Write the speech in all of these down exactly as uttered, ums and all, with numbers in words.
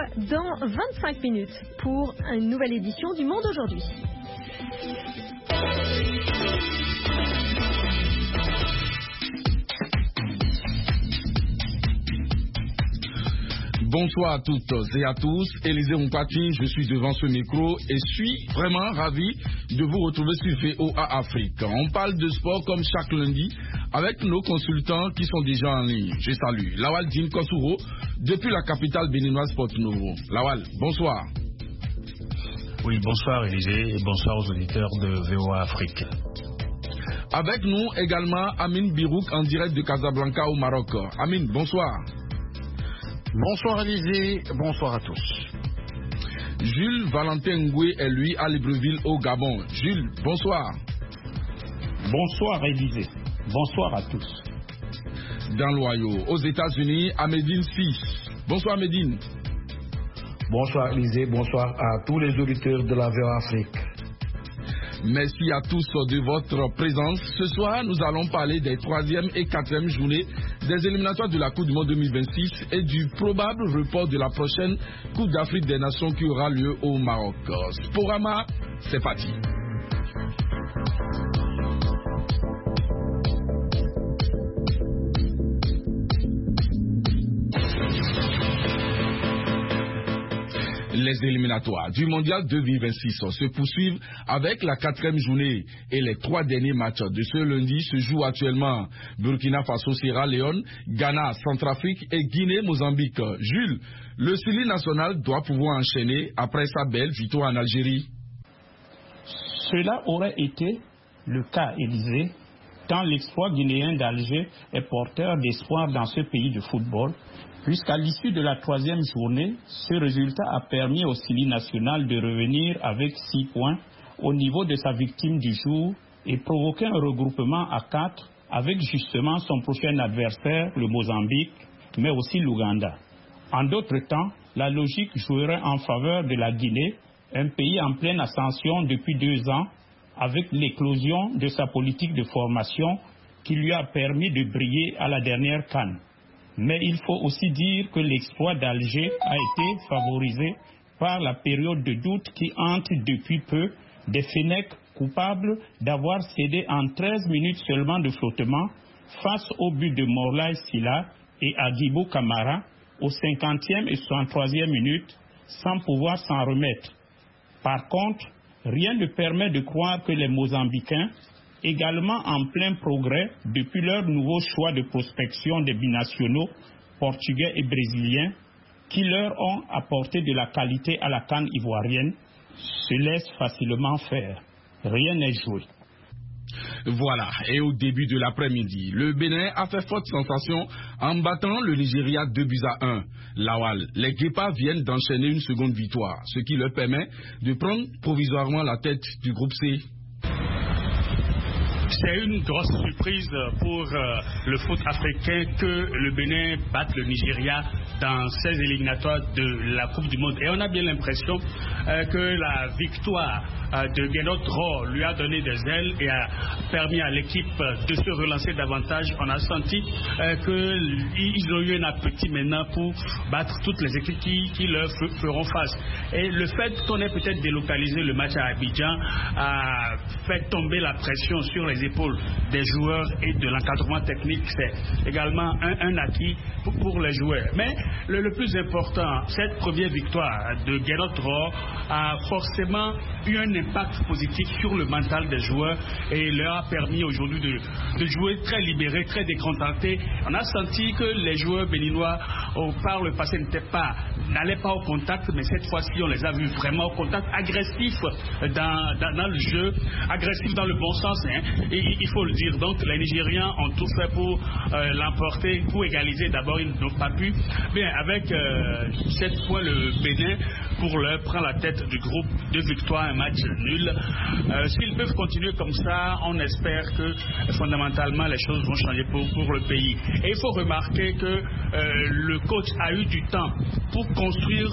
dans vingt-cinq minutes pour une nouvelle édition du Monde aujourd'hui. Bonsoir à toutes et à tous, Élisée Mpati, je suis devant ce micro et suis vraiment ravi de vous retrouver sur V O A Afrique. On parle de sport comme chaque lundi avec nos consultants qui sont déjà en ligne. Je salue Lawal Dine Kossouro depuis la capitale béninoise Porto Novo. Lawal, bonsoir. Oui, bonsoir Élisée et bonsoir aux auditeurs de V O A Afrique. Avec nous également Amine Birouk en direct de Casablanca au Maroc. Amine, bonsoir. Bonsoir Élisée, bonsoir à tous. Jules Valentin Ngoué est lui à Libreville au Gabon. Jules, bonsoir. Bonsoir Élisée, bonsoir à tous. Dans l'Ohio, aux États-Unis, à Médine six. Bonsoir Médine. Bonsoir Élisée, bonsoir à tous les auditeurs de la V O A Afrique. Merci à tous de votre présence. Ce soir, nous allons parler des troisième et quatrième journées des éliminatoires de la Coupe du Monde deux mille vingt-six et du probable report de la prochaine Coupe d'Afrique des Nations qui aura lieu au Maroc. Sporama, c'est parti. Les éliminatoires du Mondial deux mille vingt-six se poursuivent avec la quatrième journée et les trois derniers matchs de ce lundi se jouent actuellement. Burkina Faso, Sierra Leone, Ghana, Centrafrique et Guinée-Mozambique. Jules, le Sili national doit pouvoir enchaîner après sa belle victoire en Algérie. Cela aurait été le cas, Élisée, tant l'exploit guinéen d'Alger est porteur d'espoir dans ce pays de football. Puisqu'à l'issue de la troisième journée, ce résultat a permis au Sili national de revenir avec six points au niveau de sa victime du jour et provoquer un regroupement à quatre avec justement son prochain adversaire, le Mozambique, mais aussi l'Ouganda. En d'autres temps, la logique jouerait en faveur de la Guinée, un pays en pleine ascension depuis deux ans, avec l'éclosion de sa politique de formation qui lui a permis de briller à la dernière CAN. Mais il faut aussi dire que l'exploit d'Alger a été favorisé par la période de doute qui hante depuis peu des Fennecs coupables d'avoir cédé en treize minutes seulement de flottement face au but de Morlaï Silla et Agibou Kamara aux cinquantième et soixante-troisième minutes sans pouvoir s'en remettre. Par contre, rien ne permet de croire que les Mozambicains, également en plein progrès depuis leur nouveau choix de prospection des binationaux portugais et brésiliens qui leur ont apporté de la qualité à la CAN ivoirienne, se laissent facilement faire. Rien n'est joué. Voilà, et au début de l'après-midi, le Bénin a fait forte sensation en battant le Nigeria deux buts à un. Lawal, les Guépards viennent d'enchaîner une seconde victoire, ce qui leur permet de prendre provisoirement la tête du groupe C. C'est une grosse surprise pour euh, le foot africain que le Bénin batte le Nigeria dans ces éliminatoires de la Coupe du Monde. Et on a bien l'impression euh, que la victoire euh, de Guénot Draw lui a donné des ailes et a permis à l'équipe de se relancer davantage. On a senti euh, qu'ils ont eu un appétit maintenant pour battre toutes les équipes qui, qui leur feront face. Et le fait qu'on ait peut-être délocalisé le match à Abidjan a fait tomber la pression sur les épaules des joueurs et de l'encadrement technique. C'est également un, un acquis pour, pour les joueurs. Mais le, le plus important, cette première victoire de Guénot Draw a forcément eu un impact positif sur le mental des joueurs et leur a permis aujourd'hui de, de jouer très libérés, très décontractés. On a senti que les joueurs béninois au, par le passé n'étaient pas, n'allaient pas au contact, mais cette fois-ci on les a vus vraiment au contact, agressifs dans, dans, dans le jeu, agressifs dans le bon sens, hein. Et il faut le dire. Donc les Nigérians ont tout fait pour euh, l'emporter, pour égaliser. D'abord ils n'ont pas pu. Bien, avec euh, sept points, le Bénin pour leur prend la tête du groupe, deux victoires, un match nul. Euh, S'ils peuvent continuer comme ça, on espère que fondamentalement les choses vont changer pour, pour le pays. Et il faut remarquer que euh, le coach a eu du temps pour construire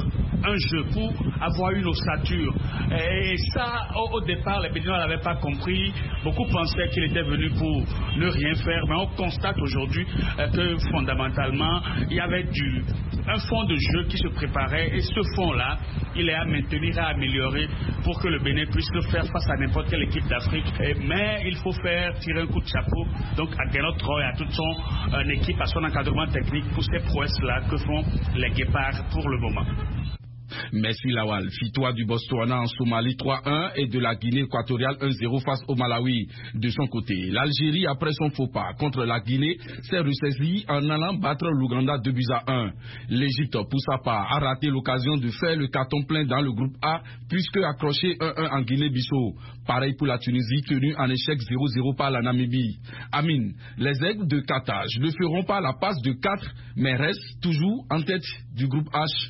un jeu, pour avoir une ossature. Et ça, au, au départ, les Béninois n'avaient pas compris. Beaucoup pensaient qu'il était venu pour ne rien faire, mais on constate aujourd'hui euh, que fondamentalement, il y avait du, un fond de jeu qui se préparait, et ce fond-là, il est à maintenir, à améliorer pour que le Bénin puisse le faire face à n'importe quelle équipe d'Afrique. Et, mais il faut faire tirer un coup de chapeau donc à Gernot Roy et à toute son euh, équipe, à son encadrement technique pour ces prouesses-là que font les Guépards pour le moment. Messi Lawal, victoire du Botswana en Somalie trois un et de la Guinée équatoriale un zéro face au Malawi. De son côté, l'Algérie, après son faux pas contre la Guinée, s'est ressaisie en allant battre l'Ouganda deux buts à un. L'Égypte, pour sa part, a raté l'occasion de faire le carton plein dans le groupe A, puisque accroché un un en Guinée-Bissau. Pareil pour la Tunisie, tenue en échec zéro zéro par la Namibie. Amine, les Aigles de Carthage ne feront pas la passe de quatre, mais restent toujours en tête du groupe H.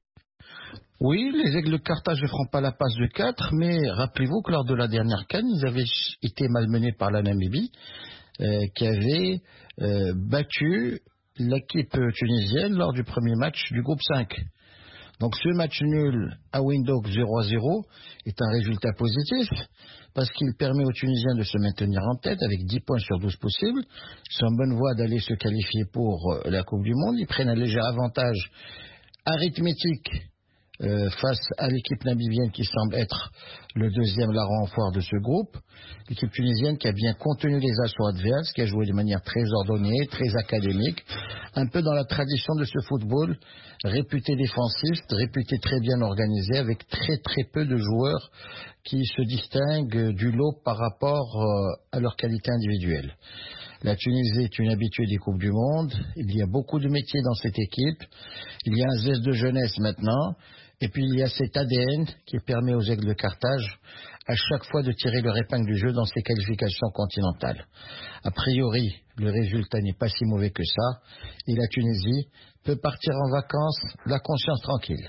Oui, les Aigles de Carthage ne feront pas la passe de quatre, mais rappelez-vous que lors de la dernière CAN, ils avaient été malmenés par la Namibie, euh, qui avait euh, battu l'équipe tunisienne lors du premier match du groupe cinq. Donc ce match nul à Windhoek zéro à zéro est un résultat positif, parce qu'il permet aux Tunisiens de se maintenir en tête avec dix points sur douze possibles. Ils sont en bonne voie d'aller se qualifier pour la Coupe du Monde. Ils prennent un léger avantage arithmétique Euh, face à l'équipe namibienne qui semble être le deuxième larron en foire de ce groupe. L'équipe tunisienne qui a bien contenu les assauts adverses, qui a joué de manière très ordonnée, très académique, un peu dans la tradition de ce football réputé défensiste, réputé très bien organisé, avec très très peu de joueurs qui se distinguent du lot par rapport euh, à leur qualité individuelle. La Tunisie est une habituée des Coupes du Monde. Il y a beaucoup de métiers dans cette équipe. Il y a un zeste de jeunesse maintenant. Et puis il y a cet A D N qui permet aux Aigles de Carthage à chaque fois de tirer leur épingle du jeu dans ces qualifications continentales. A priori, le résultat n'est pas si mauvais que ça. Et la Tunisie peut partir en vacances la conscience tranquille.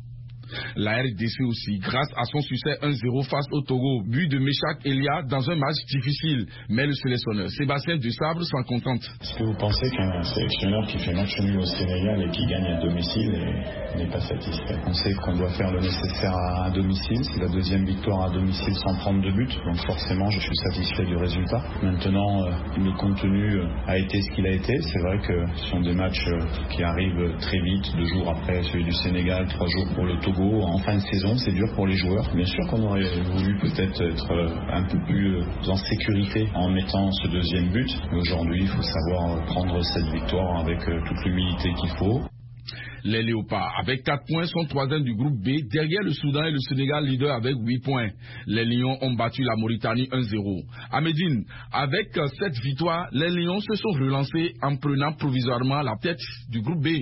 La R D C aussi, grâce à son succès un zéro face au Togo, but de Meshak Elia dans un match difficile. Mais le sélectionneur Sébastien Desabre s'en contente. Est-ce que vous pensez qu'un sélectionneur qui fait match nul au Sénégal et qui gagne à domicile n'est pas satisfait? On sait qu'on doit faire le nécessaire à, à domicile. C'est la deuxième victoire à domicile sans prendre de but. Donc forcément, je suis satisfait du résultat. Maintenant, euh, le contenu a été ce qu'il a été. C'est vrai que ce sont des matchs qui arrivent très vite, deux jours après celui du Sénégal, trois jours pour le Togo. En fin de saison, c'est dur pour les joueurs. Bien sûr qu'on aurait voulu peut-être être un peu plus en sécurité en mettant ce deuxième but. Mais aujourd'hui, il faut savoir prendre cette victoire avec toute l'humilité qu'il faut. Les Léopards, avec quatre points, sont troisième du groupe B, derrière le Soudan et le Sénégal, leader avec huit points. Les Lions ont battu la Mauritanie un zéro. À Médine, avec cette victoire, les Lions se sont relancés en prenant provisoirement la tête du groupe B.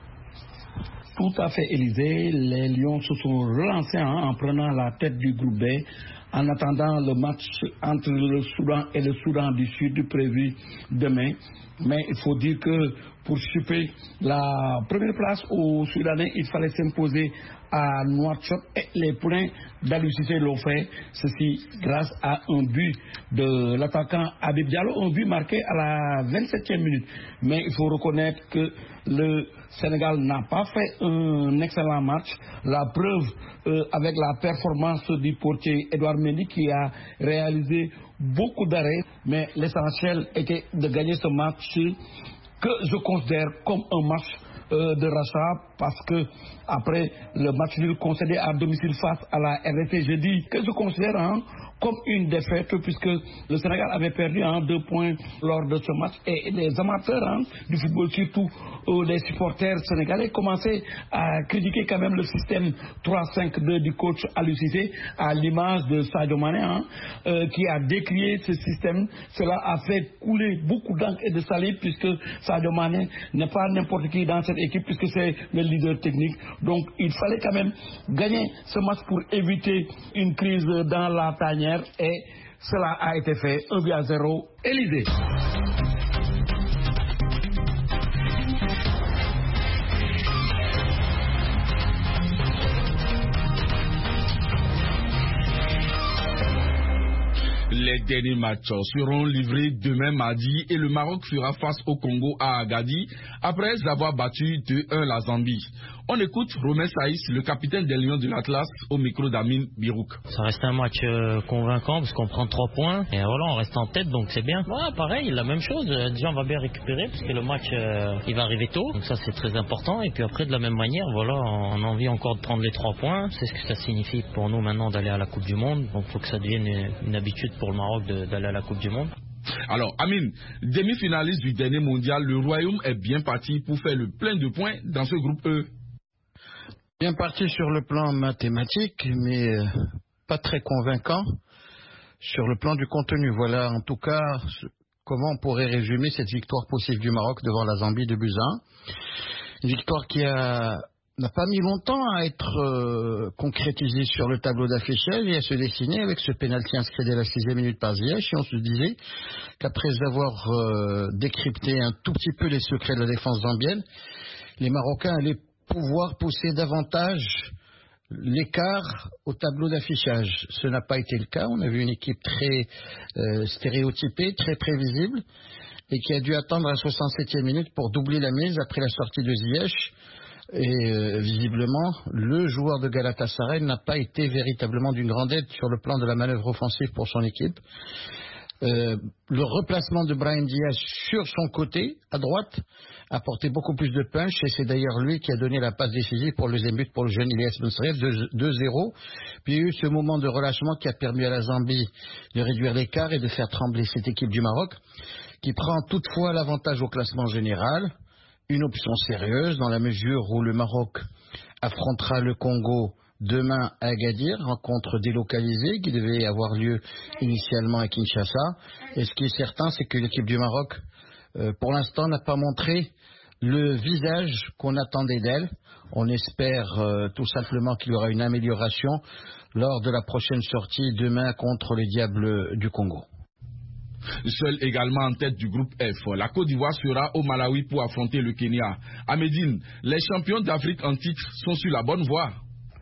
Tout à fait, Élysée. Les Lions se sont relancés hein, en prenant la tête du groupe B, en attendant le match entre le Soudan et le Soudan du Sud prévu demain. Mais il faut dire que pour choper la première place aux Soudanais, il fallait s'imposer à Nouakchott et les points d'Aliou Cissé l'ont fait. Ceci grâce à un but de l'attaquant Habib Diallo, un but marqué à la vingt-septième minute. Mais il faut reconnaître que le Sénégal n'a pas fait un excellent match. La preuve euh, avec la performance du portier Edouard Mendy qui a réalisé beaucoup d'arrêts. Mais l'essentiel était de gagner ce match que je considère comme un match euh, de rachat, parce que après le match nul concédé à domicile face à la R D C, j'ai dit que je considère hein, comme une défaite, puisque le Sénégal avait perdu hein, deux points lors de ce match, et les amateurs hein, du football, surtout euh, les supporters sénégalais, commençaient à critiquer quand même le système trois cinq deux du coach Aliou Cissé, à l'image de Sadio Mané, hein, euh, qui a décrié ce système. Cela a fait couler beaucoup d'encre et de salive, puisque Sadio Mané n'est pas n'importe qui dans cette équipe, puisque c'est le leader technique. Donc il fallait quand même gagner ce match pour éviter une crise dans la tanière, et cela a été fait. Un but à zéro, Élysée. Les derniers matchs seront livrés demain mardi et le Maroc fera face au Congo à Agadi après avoir battu deux un la Zambie. On écoute Romain Saïs, le capitaine des Lions de l'Atlas, au micro d'Amine Birouk. Ça reste un match euh, convaincant parce qu'on prend trois points et voilà, on reste en tête, donc c'est bien. Voilà, pareil, la même chose. Déjà, on va bien récupérer parce que le match euh, il va arriver tôt, donc ça c'est très important. Et puis après, de la même manière, voilà, on a envie encore de prendre les trois points. C'est ce que ça signifie pour nous maintenant d'aller à la Coupe du Monde. Donc il faut que ça devienne une, une habitude pour le Maroc de, d'aller à la Coupe du Monde. Alors, Amine, demi-finaliste du dernier mondial, le Royaume est bien parti pour faire le plein de points dans ce groupe E. Bien parti sur le plan mathématique, mais euh, pas très convaincant sur le plan du contenu. Voilà en tout cas ce, comment on pourrait résumer cette victoire possible du Maroc devant la Zambie de buts à un. Une victoire qui a, n'a pas mis longtemps à être euh, concrétisée sur le tableau d'affichage et à se dessiner avec ce pénalty inscrit dès la sixième minute par Ziyech. Et on se disait qu'après avoir euh, décrypté un tout petit peu les secrets de la défense zambienne, les Marocains allaient pouvoir pousser davantage l'écart au tableau d'affichage. Ce n'a pas été le cas. On a vu une équipe très euh, stéréotypée, très prévisible, et qui a dû attendre la soixante-septième minute pour doubler la mise après la sortie de Ziyech. Et euh, visiblement, le joueur de Galatasaray n'a pas été véritablement d'une grande aide sur le plan de la manœuvre offensive pour son équipe. Euh, le replacement de Brahim Diaz sur son côté, à droite, a porté beaucoup plus de punch, et c'est d'ailleurs lui qui a donné la passe décisive pour le deuxième but pour le jeune Ilyas Bensaïef, deux zéro. Puis il y a eu ce moment de relâchement qui a permis à la Zambie de réduire l'écart et de faire trembler cette équipe du Maroc, qui prend toutefois l'avantage au classement général. Une option sérieuse dans la mesure où le Maroc affrontera le Congo demain à Agadir, rencontre délocalisée qui devait avoir lieu initialement à Kinshasa. Et ce qui est certain, c'est que l'équipe du Maroc, euh, pour l'instant, n'a pas montré le visage qu'on attendait d'elle. On espère euh, tout simplement qu'il y aura une amélioration lors de la prochaine sortie demain contre les Diables du Congo. Seul également en tête du groupe F, la Côte d'Ivoire sera au Malawi pour affronter le Kenya. À Médine, les champions d'Afrique en titre sont sur la bonne voie.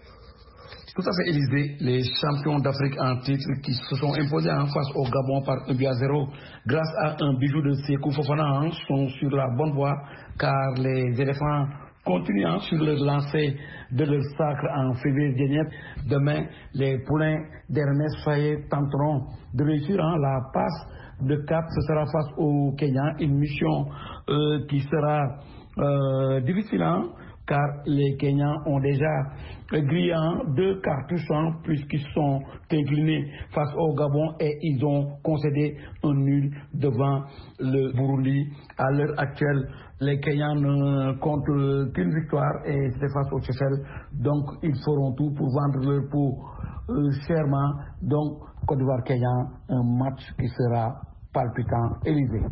Tout à fait, Élysée. Les champions d'Afrique en titre qui se sont imposés en face au Gabon par un but à zéro grâce à un bijou de Sékou Fofana sont sur la bonne voie car les éléphants continuent sur le lancer de leur sacre en février dernier. Demain, les poulains d'Ernest Faye tenteront de réussir hein, la passe de cap. Ce sera face au Kenya, une mission euh, qui sera euh, difficile hein, car les Kenyans ont déjà grillé deux cartouches hein, puisqu'ils sont inclinés face au Gabon et ils ont concédé un nul devant le Burundi. À l'heure actuelle, les Kenyans ne comptent qu'une victoire et c'est face au Seychelles. Donc ils feront tout pour vendre leur peau euh, chèrement. Donc Côte d'Ivoire-Kenya, un match qui sera palpitant. Élysée.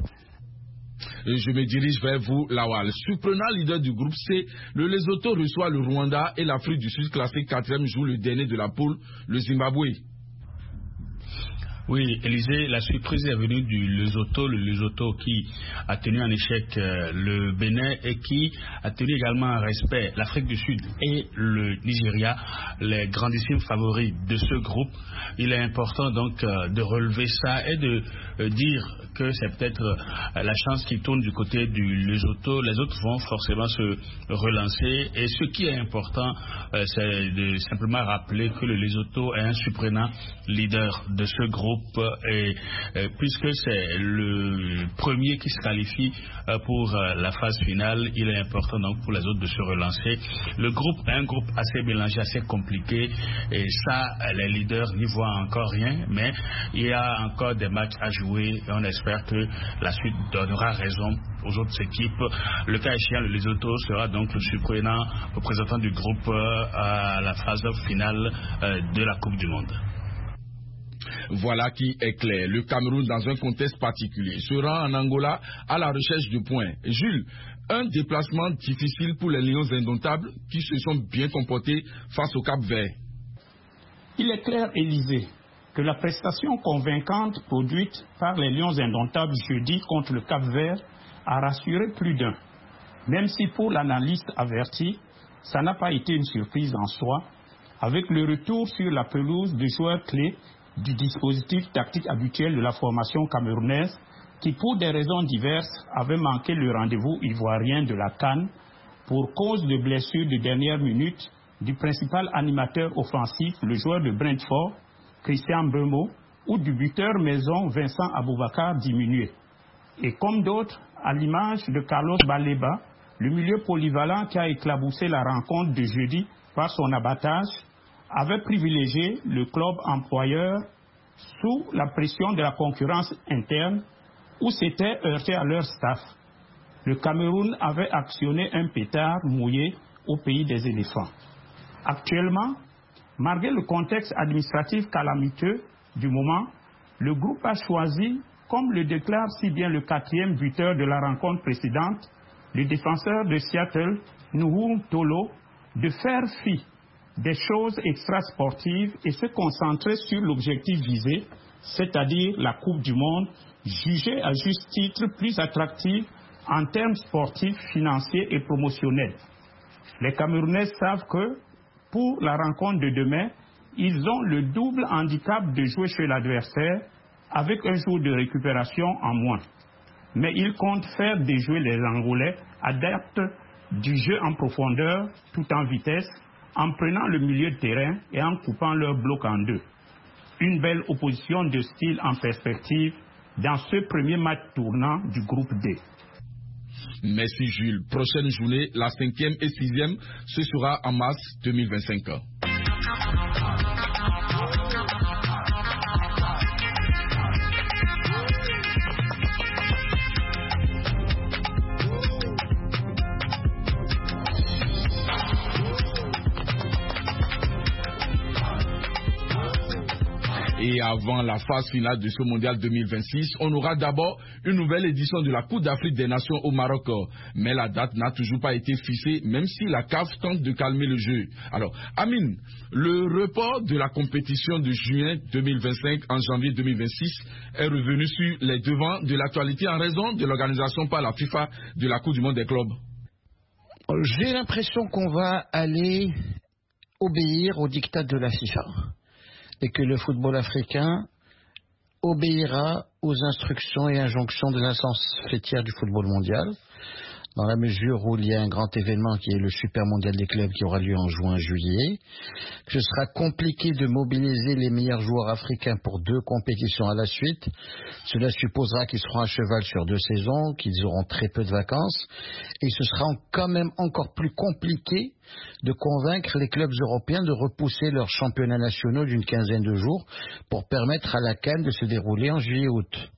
Je me dirige vers vous, Lawal. Surprenant leader du groupe C, le Lesotho reçoit le Rwanda et l'Afrique du Sud classé quatrième joue le dernier de la poule, le Zimbabwe. Oui, Élysée, la surprise est venue du Lesotho, le Lesotho qui a tenu en échec euh, le Bénin et qui a tenu également en respect l'Afrique du Sud et le Nigeria, les grandissimes favoris de ce groupe. Il est important donc euh, de relever ça et de euh, dire que c'est peut-être euh, la chance qui tourne du côté du Lesotho. Les autres vont forcément se relancer et ce qui est important, euh, c'est de simplement rappeler que le Lesotho est un surprenant leader de ce groupe. Et, et puisque c'est le premier qui se qualifie euh, pour euh, la phase finale, il est important donc pour les autres de se relancer. Le groupe est un groupe assez mélangé, assez compliqué et ça, les leaders n'y voient encore rien, mais il y a encore des matchs à jouer et on espère que la suite donnera raison aux autres équipes. Le cas échéant, le Lesotho sera donc le surprenant représentant du groupe euh, à la phase finale euh, de la Coupe du Monde. Voilà qui est clair. Le Cameroun, dans un contexte particulier, se rend en Angola à la recherche de points. Jules, un déplacement difficile pour les Lions indomptables qui se sont bien comportés face au Cap-Vert. Il est clair, Élysée, que la prestation convaincante produite par les Lions indomptables jeudi contre le Cap-Vert a rassuré plus d'un. Même si pour l'analyste averti, ça n'a pas été une surprise en soi, avec le retour sur la pelouse de joueurs clés du dispositif tactique habituel de la formation camerounaise qui, pour des raisons diverses, avait manqué le rendez-vous ivoirien de la CAN pour cause de blessure de dernière minute du principal animateur offensif, le joueur de Brentford, Christian Mbeumo, ou du buteur maison Vincent Aboubakar diminué. Et comme d'autres, à l'image de Carlos Baleba, le milieu polyvalent qui a éclaboussé la rencontre de jeudi par son abattage, avait privilégié le club employeur sous la pression de la concurrence interne ou s'était heurté à leur staff. Le Cameroun avait actionné un pétard mouillé au pays des éléphants. Actuellement, malgré le contexte administratif calamiteux du moment, le groupe a choisi, comme le déclare si bien le quatrième buteur de la rencontre précédente, le défenseur de Seattle, Nuhu Tolo, de faire fi des choses extrasportives et se concentrer sur l'objectif visé, c'est-à-dire la Coupe du Monde, jugée à juste titre plus attractive en termes sportifs, financiers et promotionnels. Les Camerounais savent que, pour la rencontre de demain, ils ont le double handicap de jouer chez l'adversaire avec un jour de récupération en moins. Mais ils comptent faire déjouer les Angolais adeptes du jeu en profondeur tout en vitesse, en prenant le milieu de terrain et en coupant leur bloc en deux. Une belle opposition de style en perspective dans ce premier match tournant du groupe D. Merci Jules. Prochaine journée, la cinquième et sixième, ce sera en mars deux mille vingt-cinq. Et avant la phase finale de ce mondial deux mille vingt-six, on aura d'abord une nouvelle édition de la Coupe d'Afrique des Nations au Maroc. Mais la date n'a toujours pas été fixée, même si la C A F tente de calmer le jeu. Alors, Amine, le report de la compétition de juin deux mille vingt-cinq en janvier deux mille vingt-six est revenu sur les devants de l'actualité en raison de l'organisation par la FIFA de la Coupe du Monde des clubs. J'ai l'impression qu'on va aller obéir au diktat de la FIFA. Et que le football africain obéira aux instructions et injonctions de l'instance fêtière du football mondial, dans la mesure où il y a un grand événement qui est le Super Mondial des clubs qui aura lieu en juin-juillet, que ce sera compliqué de mobiliser les meilleurs joueurs africains pour deux compétitions à la suite. Cela supposera qu'ils seront à cheval sur deux saisons, qu'ils auront très peu de vacances, et ce sera quand même encore plus compliqué de convaincre les clubs européens de repousser leurs championnats nationaux d'une quinzaine de jours pour permettre à la CAN de se dérouler en juillet-août.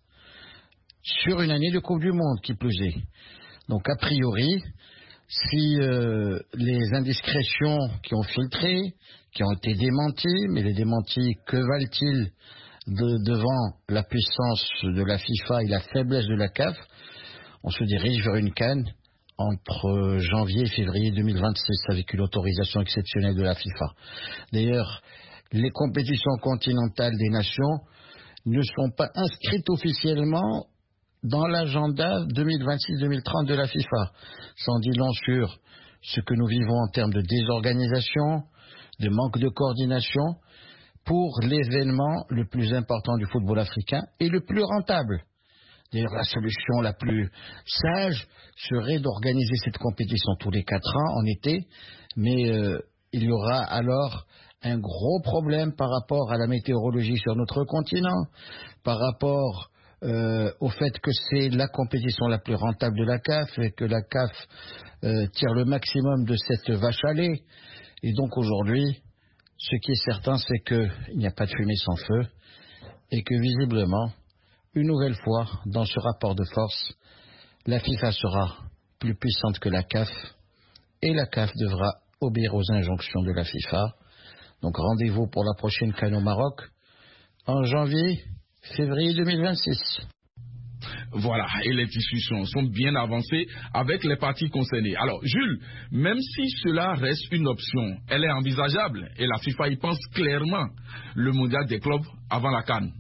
Sur une année de Coupe du Monde, qui plus est. Donc, a priori, si euh, les indiscrétions qui ont filtré, qui ont été démenties, mais les démentis, que valent-ils de, devant la puissance de la FIFA et la faiblesse de la C A F? On se dirige vers une CAN entre janvier et février deux mille vingt-six avec une autorisation exceptionnelle de la FIFA. D'ailleurs, les compétitions continentales des nations ne sont pas inscrites officiellement dans l'agenda deux mille vingt-six deux mille trente de la FIFA. Sans dit long sur ce que nous vivons en termes de désorganisation, de manque de coordination pour l'événement le plus important du football africain et le plus rentable. D'ailleurs, la solution la plus sage serait d'organiser cette compétition tous les quatre ans en été, mais euh, il y aura alors un gros problème par rapport à la météorologie sur notre continent, par rapport Euh, au fait que c'est la compétition la plus rentable de la C A F et que la C A F euh, tire le maximum de cette vache à lait. Et donc aujourd'hui, ce qui est certain, c'est qu'il n'y a pas de fumée sans feu et que visiblement, une nouvelle fois, dans ce rapport de force, la FIFA sera plus puissante que la C A F et la C A F devra obéir aux injonctions de la FIFA. Donc rendez-vous pour la prochaine CAN au Maroc en janvier février deux mille vingt-six. Voilà, et les discussions sont bien avancées avec les parties concernées. Alors, Jules, même si cela reste une option, elle est envisageable et la FIFA y pense clairement, le mondial des clubs avant la CAN.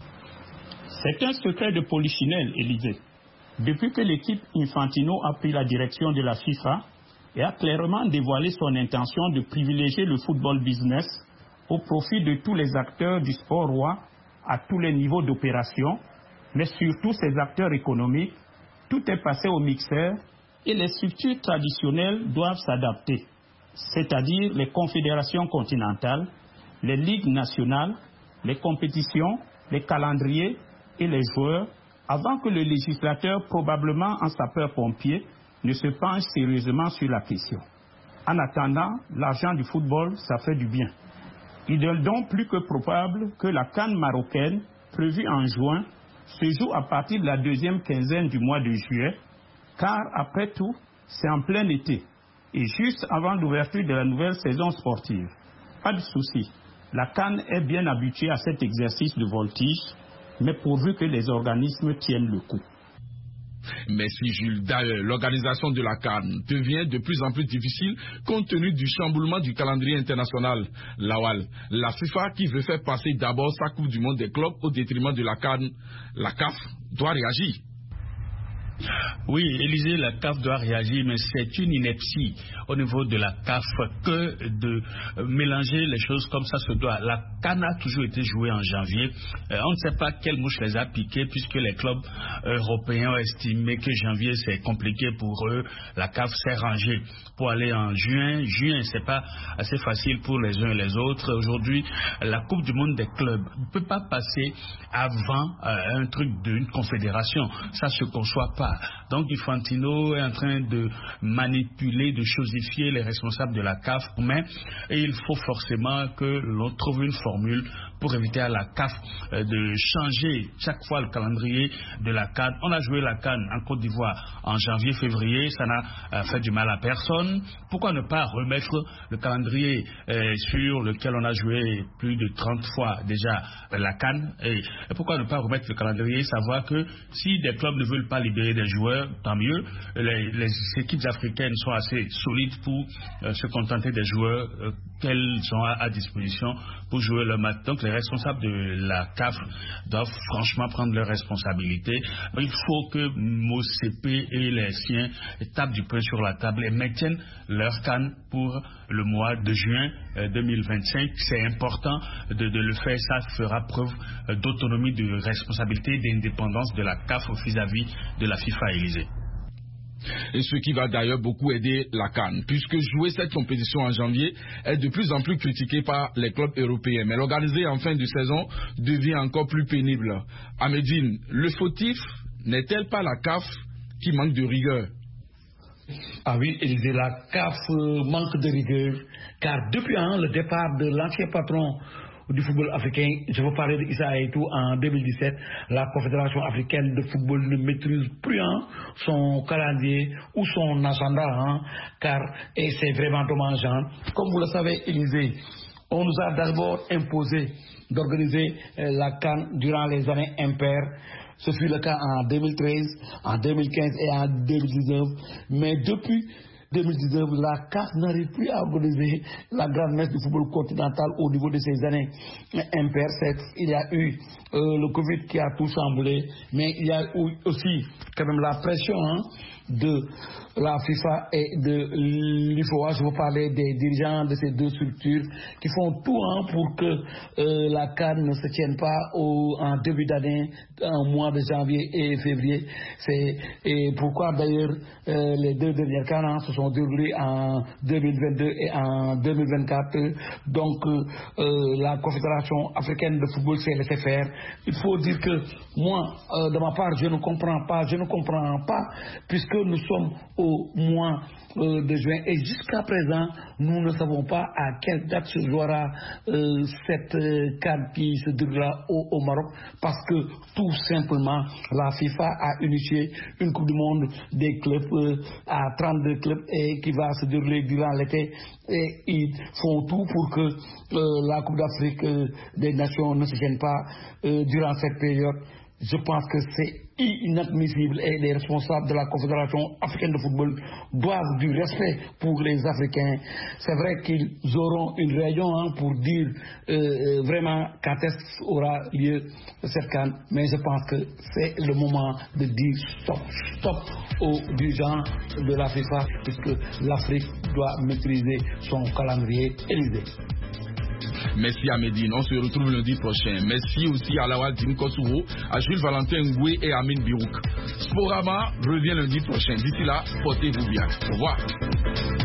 C'est un secret de polichinelle, Élysée. Depuis que l'équipe Infantino a pris la direction de la FIFA et a clairement dévoilé son intention de privilégier le football business au profit de tous les acteurs du sport roi à tous les niveaux d'opération, mais surtout ces acteurs économiques, tout est passé au mixeur et les structures traditionnelles doivent s'adapter, c'est-à-dire les confédérations continentales, les ligues nationales, les compétitions, les calendriers et les joueurs, avant que le législateur, probablement en sapeur-pompier, ne se penche sérieusement sur la question. En attendant, l'argent du football, ça fait du bien. Il est donc plus que probable que la CAN marocaine, prévue en juin, se joue à partir de la deuxième quinzaine du mois de juillet, car après tout, c'est en plein été et juste avant l'ouverture de la nouvelle saison sportive. Pas de souci, la CAN est bien habituée à cet exercice de voltige, mais pourvu que les organismes tiennent le coup. Merci Jules. D'ailleurs, l'organisation de la CAN devient de plus en plus difficile compte tenu du chamboulement du calendrier international. Lawal, la FIFA qui veut faire passer d'abord sa Coupe du Monde des clubs au détriment de la CAN, la C A F doit réagir. Oui, Élisée, la C A F doit réagir, mais c'est une ineptie au niveau de la C A F que de mélanger les choses comme ça se doit. La CAN a toujours été jouée en janvier. Euh, on ne sait pas quelle mouche les a piqués puisque les clubs européens ont estimé que janvier c'est compliqué pour eux. La C A F s'est rangée pour aller en juin. Juin, c'est pas assez facile pour les uns et les autres. Aujourd'hui, la Coupe du Monde des clubs ne peut pas passer avant euh, un truc d'une confédération. Ça se conçoit pas. Donc Infantino est en train de manipuler, de chosifier les responsables de la C A F, mais il faut forcément que l'on trouve une formule pour éviter à la C A F de changer chaque fois le calendrier de la CAN. On a joué la CAN en Côte d'Ivoire en janvier-février, ça n'a fait du mal à personne. Pourquoi ne pas remettre le calendrier euh, sur lequel on a joué plus de trente fois déjà la CAN et, et pourquoi ne pas remettre le calendrier, savoir que si des clubs ne veulent pas libérer des joueurs, tant mieux. Les, les équipes africaines sont assez solides pour euh, se contenter des joueurs euh, qu'elles ont à, à disposition pour jouer le match. Donc les responsables de la C A F doivent franchement prendre leurs responsabilités. Il faut que Motsepe et les siens tapent du poing sur la table et maintiennent leur CAN pour le mois de juin deux mille vingt-cinq. C'est important de, de le faire. Ça fera preuve d'autonomie, de responsabilité, d'indépendance de la C A F vis-à-vis de la FIFA, Élysée. Et ce qui va d'ailleurs beaucoup aider la CAN, puisque jouer cette compétition en janvier est de plus en plus critiqué par les clubs européens. Mais l'organiser en fin de saison devient encore plus pénible. Ahmedine, le fautif n'est-elle pas la C A F qui manque de rigueur? Ah oui, Élisée, la C A F manque de rigueur, car depuis hein, le départ de l'ancien patron du football africain, je veux parler de Issa Hayatou en deux mille dix-sept, la Confédération africaine de football ne maîtrise plus hein, son calendrier ou son agenda, hein, car et c'est vraiment dommageant. Comme vous le savez, Élysée, on nous a d'abord imposé d'organiser euh, la CAN durant les années impaires. Ce fut le cas en deux mille treize, en deux mille quinze et en deux mille dix-neuf, mais depuis deux mille dix-neuf, la C A F n'arrive plus à organiser la grande messe du football continental au niveau de ces années impaires. Il y a eu euh, le Covid qui a tout chamboulé, mais il y a eu aussi quand même la pression hein, de la FIFA et de l'U F O A. Je veux parler des dirigeants de ces deux structures qui font tout hein, pour que euh, la CAN ne se tienne pas au, en début d'année, en mois de janvier et février. C'est et pourquoi d'ailleurs euh, les deux dernières CAN hein, se sont déroulées en deux mille vingt-deux et en deux mille vingt-quatre. Donc euh, euh, la Confédération africaine de football s'est laissée faire. Il faut dire que moi, euh, de ma part, je ne comprends pas, je ne comprends pas, puisque nous sommes au mois euh, de juin et jusqu'à présent, nous ne savons pas à quelle date se jouera euh, cette euh, CAN qui se déroulera au, au Maroc, parce que tout simplement, la FIFA a initié une Coupe du Monde des clubs euh, à trente-deux clubs et qui va se dérouler durant l'été, et ils font tout pour que euh, la Coupe d'Afrique euh, des Nations ne se tienne pas euh, durant cette période. Je pense que c'est inadmissible et les responsables de la Confédération africaine de football doivent du respect pour les Africains. C'est vrai qu'ils auront une réunion hein, pour dire euh, vraiment quand est-ce aura lieu cette CAN, mais je pense que c'est le moment de dire stop, stop aux dirigeants de la FIFA, puisque l'Afrique doit maîtriser son calendrier. Élysée. Merci à Medine. On se retrouve lundi prochain. Merci aussi à Lawal Tim Kosovo, à Jules Valentin Ngoué et à Amin Birouk. Sporama revient lundi prochain. D'ici là, portez-vous bien. Au revoir.